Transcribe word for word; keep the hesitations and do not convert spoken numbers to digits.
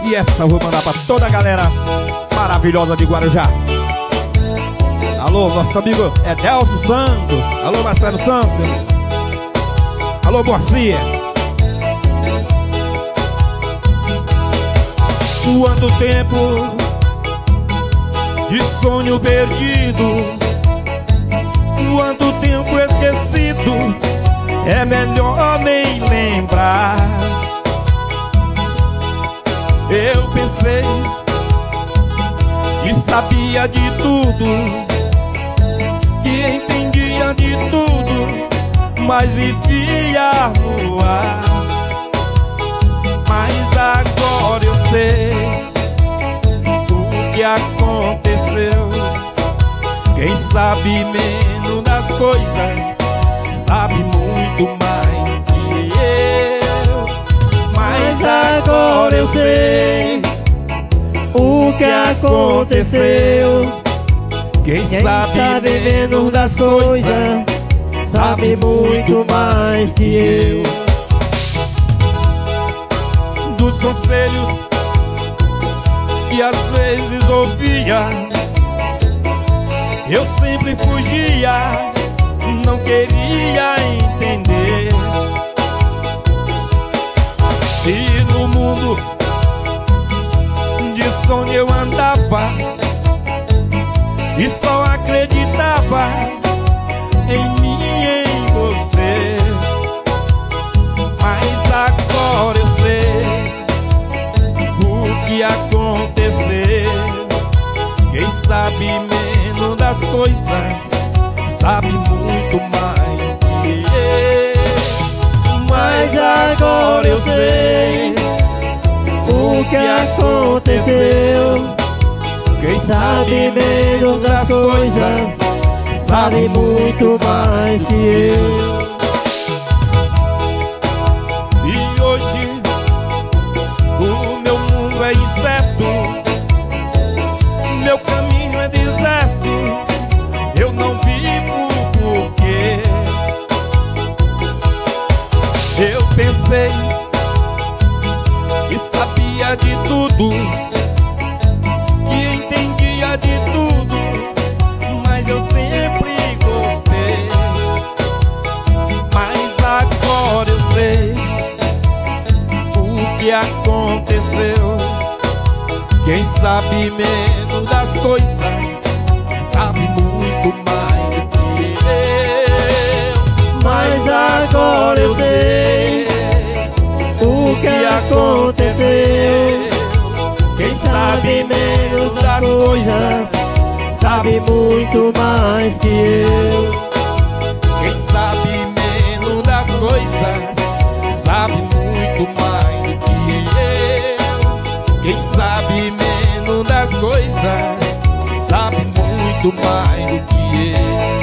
E essa eu vou mandar pra toda a galera maravilhosa de Guarujá. Alô, nosso amigo Edelso Santos. Alô, Marcelo Santos. Alô, Borcia. Quanto tempo de sonho perdido, quanto tempo esquecido, é melhor nem lembrar. Eu pensei que sabia de tudo, que entendia de tudo, mas vivia no ar. Mas agora eu sei o que aconteceu. Quem sabe menos das coisas sabe muito mais que eu. Mas agora eu sei o que aconteceu. Quem, Quem sabe, sabe menos das coisas sabe muito mais que eu. Dos conselhos que às vezes ouvia, eu sempre fugia, não queria entender. E no mundo de sonho eu andava e só acreditava em mim e em você. Mas agora eu sei o que aconteceu. Quem sabe menos das coisas sabe muito mais que eu. Mas agora eu sei o que aconteceu. Quem sabe menos das coisas sabe muito mais que eu. E hoje o meu mundo é incerto, meu caminho é deserto. Eu não vivo porque eu pensei que sabia de tudo, que entendia de tudo, mas eu sempre gostei. Mas agora eu sei o que aconteceu. Quem sabe menos das coisas sabe muito mais do que eu. Mas agora eu sei o que aconteceu. Quem sabe menos das coisas sabe muito mais que eu. Quem sabe menos das coisas sabe muito mais do que eu. Quem sabe menos das coisas sabe muito mais do que eu.